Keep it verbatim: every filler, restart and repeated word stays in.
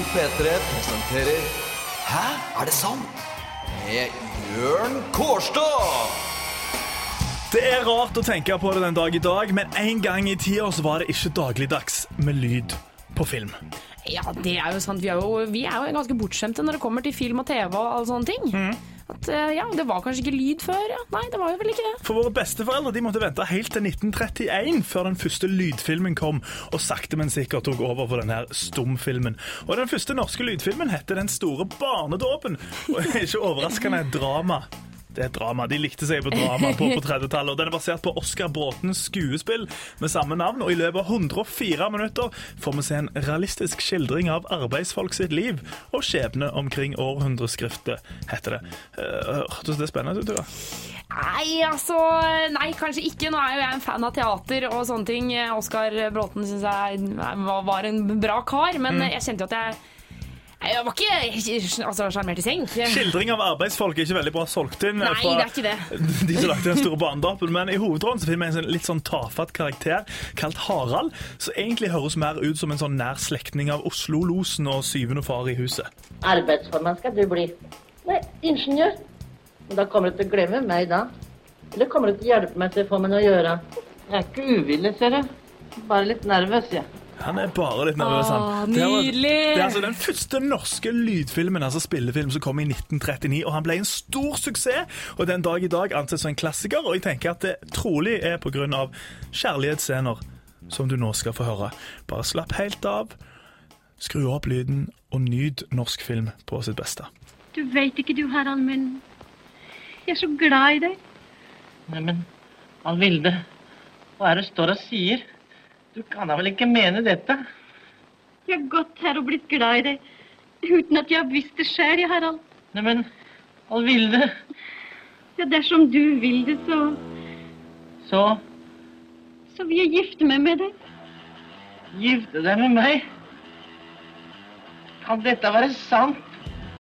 P tre presenterer Hæ? Er det sant? Med Jørn Kårstad. Det er rart å tenke på det den dag i dag, men en gang i tida så var det ikke dagligdags med lyd på film. Ja, det er jo sant. Vi er jo, vi er jo ganske bortskjemte når det kommer til film og T V og alle sånne ting. Mm. At, ja, det var kanskje ikke lyd før, ja. Nei, det var jo vel ikke det. For våre besteforeldre, de måtte vente helt til nitten trettien før den første lydfilmen kom, og sakte, men sikkert tok over for den her stumfilmen. Og den første norske lydfilmen hette Den store barnedåpen, og ikke overraskende drama. Det er drama. De likte seg på drama på, på trettitallet, og den er basert på Oscar Bråtens skuespill med samme navn, og i løpet av hundre og fire minutter får vi se en realistisk skildring av arbeidsfolk sitt liv og skjebne omkring århundreskriftet, heter det. Hørtes det spennende ut, da? Nei, altså, nei, kanskje ikke. Nå er jo jeg en fan av teater og sånne ting. Oscar Bråten synes jeg var en bra kar, men mm. jeg kjente jo at jeg Jeg var ikke altså, sjarmert i seng. Skildring av arbeidsfolk er ikke veldig bra solgt inn. Nei, det er ikke det. De som lagde Den store barnedåpen. Men i hovedrollen så finner vi en litt sånn tafatt karakter kalt Harald, som egentlig høres mer ut som en sånn nær slektning av Oslo-losen og syvende far i huset. Arbeidsformann skal du bli. Nei, ingeniør. Men da kommer du til å glemme meg da. Eller kommer du til å hjelpe meg til å få meg noe å gjøre? Jeg er ikke uvillig, ser du. Bare litt nervøs, jeg. Ja. Han er bare litt nervøs, han. Åh, nydelig! Det er, det er altså den første norske lydfilmen, altså spillefilm, som kom i nitten trettini, og han ble en stor suksess, og den dag i dag anses som en klassiker, og jeg tenker at det trolig er på grunn av kjærlighetsscener, som du nå skal få høre. Bare slapp helt av, skru opp lyden, og nyt norsk film på sitt beste. Du vet ikke du, Harald, men jeg er så glad i deg. Nei, men Alvilde, hva er det du står og sier? Du kan da vel ikke mene dette? Jeg har gått her og blitt glad i deg, uten at jeg har visst det selv, Harald. Nei, men, Alvilde. Ja, dersom du vil det, så... Så? Så vil jeg gifte meg med deg. Gifte deg med meg? Kan dette være sant?